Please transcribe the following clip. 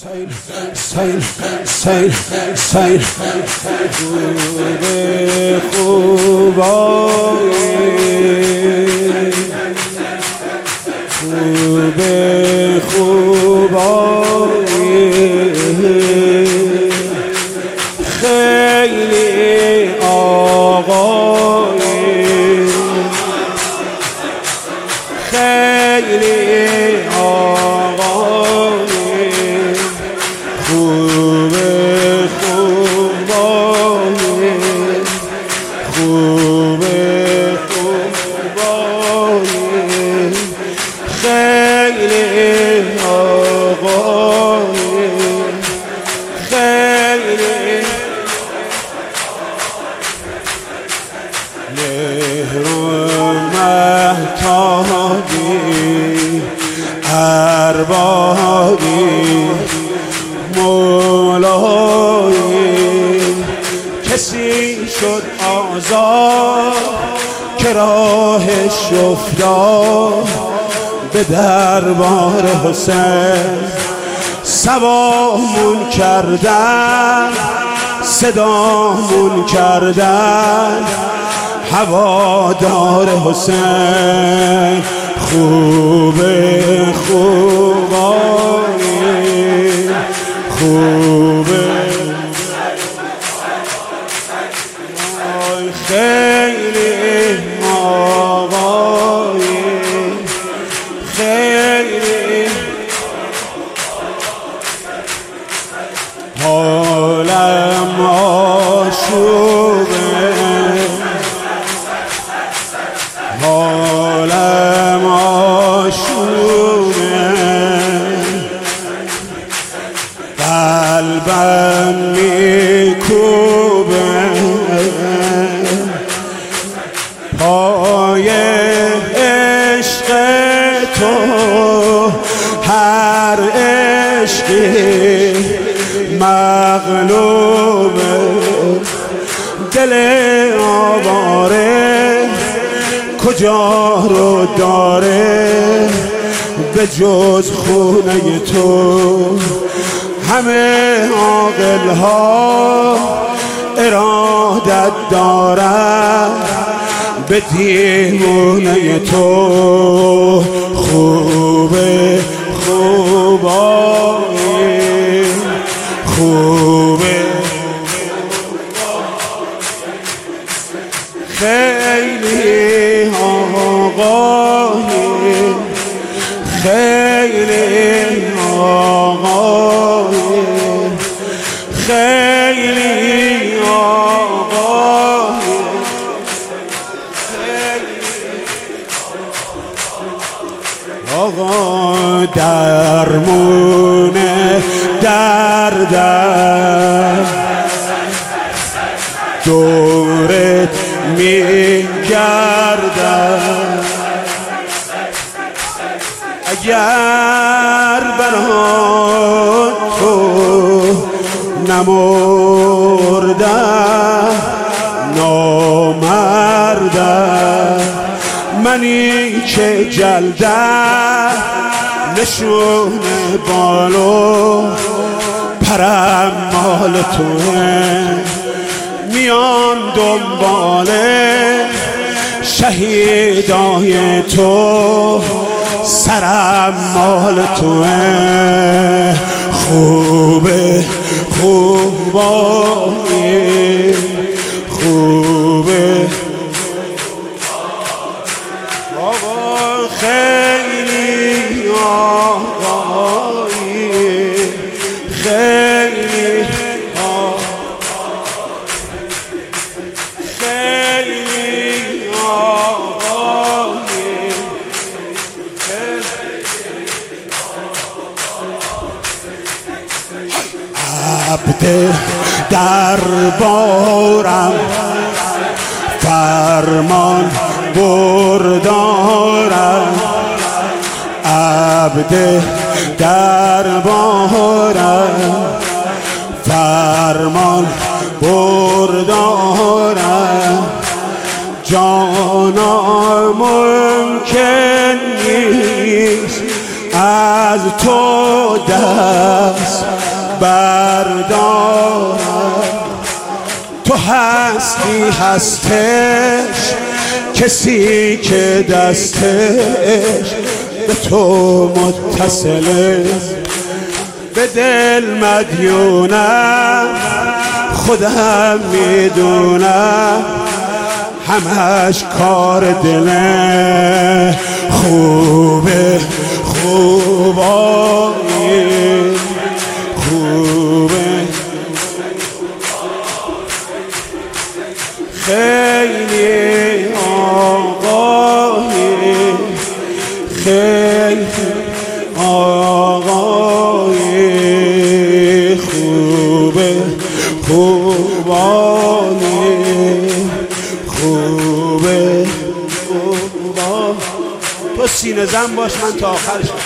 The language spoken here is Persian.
سیل سیل سیل سیل خوب خوب خیلی آقای خیلی آقای خوب خوب خیلی آقای خیلی مهر و مهتابی اربابی مولایی کسی شد آزاد که راهش افتاد به دربار حسین سوامون کردن صدامون کردن هوادار حسین خوبه خوبایی خوبه خیلی آقایی خیلی حالم آشوبه حالم آشوبه قلبم میکوبه پای عشق تو هر عشقی مغلوبه دل آواره کجا رو داره به جز خونه تو همه عاقل ها ارادت دارن به دیوونه تو خوبه خوبایی خوبه خیلی آقایی خیلی آقایی خیلی آقایی آقا درمون دردم دورت میگردم اگر برای تو نمردم نامردم منی که جلدم نشون بالو پرم مال توه میان دنبال شهیدای تو سرم مال توه خوبه خوبایی خوبه آقا خیلی آقایی خیلی خیلی آقایی عبد دربارم فرمان بردارم عبد دربارم فرمان بردارم جانا ممکن نیست از تو دست بردارم. تو هستی هستش کسی که دستش به تو متصله، به دل مدیونم خودم میدونم، همش کار دله. خوبه خوبایی خوبه، خیلی آقایی خیلی آقایی خوبه خوبانی خوبه خوبا. تو سینه زن باش من تا آخرش